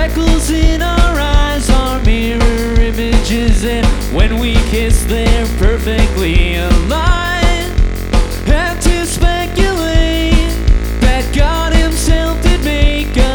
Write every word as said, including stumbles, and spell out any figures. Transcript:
freckles in our eyes are mirror images, and when we kiss, they're perfectly alive.